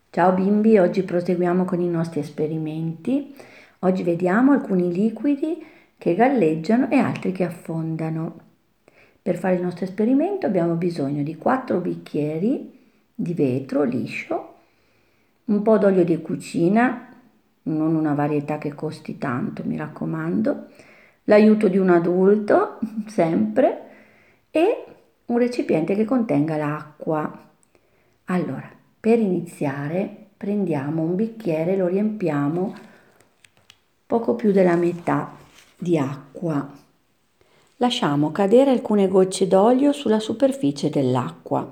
Ciao bimbi, oggi proseguiamo con i nostri esperimenti. Oggi vediamo alcuni liquidi che galleggiano e altri che affondano. Per fare il nostro esperimento abbiamo bisogno di 4 bicchieri di vetro liscio, un po' d'olio di cucina, non una varietà che costi tanto, mi raccomando, l'aiuto di un adulto, sempre, e un recipiente che contenga l'acqua. Allora, per iniziare prendiamo un bicchiere, lo riempiamo poco più della metà di acqua. Lasciamo cadere alcune gocce d'olio sulla superficie dell'acqua.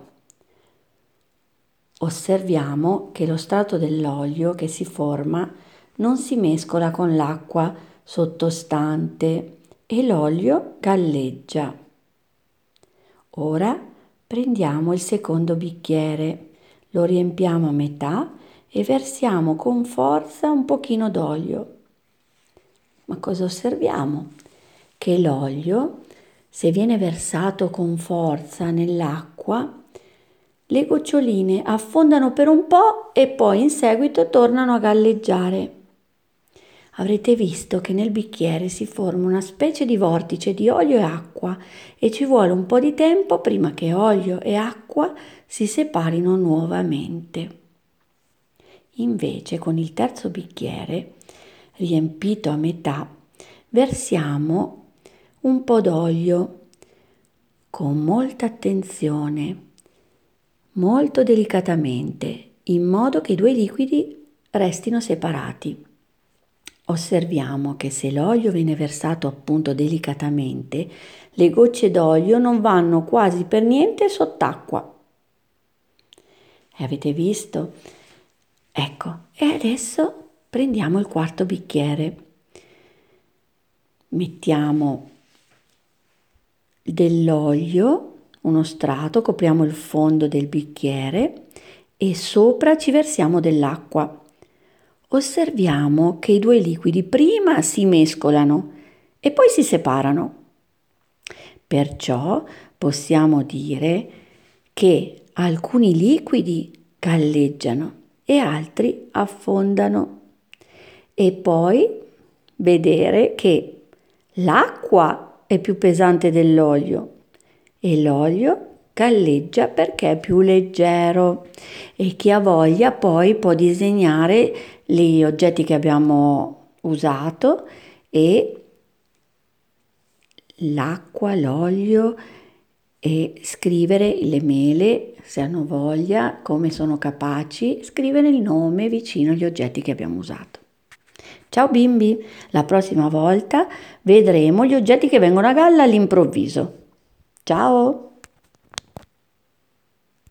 Osserviamo che lo strato dell'olio che si forma non si mescola con l'acqua sottostante e l'olio galleggia. Ora prendiamo il secondo bicchiere, lo riempiamo a metà e versiamo con forza un pochino d'olio. Ma cosa osserviamo? Che l'olio, se viene versato con forza nell'acqua, le goccioline affondano per un po' e poi in seguito tornano a galleggiare. Avrete visto che nel bicchiere si forma una specie di vortice di olio e acqua e ci vuole un po' di tempo prima che olio e acqua si separino nuovamente. Invece con il terzo bicchiere, riempito a metà, versiamo un po' d'olio con molta attenzione, molto delicatamente, in modo che i due liquidi restino separati. Osserviamo che se l'olio viene versato appunto delicatamente, le gocce d'olio non vanno quasi per niente sott'acqua. E avete visto? Ecco, e adesso prendiamo il quarto bicchiere. Mettiamo dell'olio, uno strato, copriamo il fondo del bicchiere e sopra ci versiamo dell'acqua. Osserviamo che i due liquidi prima si mescolano e poi si separano. Perciò possiamo dire che alcuni liquidi galleggiano e altri affondano. E poi vedere che l'acqua è più pesante dell'olio e l'olio galleggia perché è più leggero, e chi ha voglia poi può disegnare gli oggetti che abbiamo usato e l'acqua, l'olio, e scrivere le mele, se hanno voglia, come sono capaci, scrivere il nome vicino agli oggetti che abbiamo usato. Ciao bimbi, la prossima volta vedremo gli oggetti che vengono a galla all'improvviso. Ciao!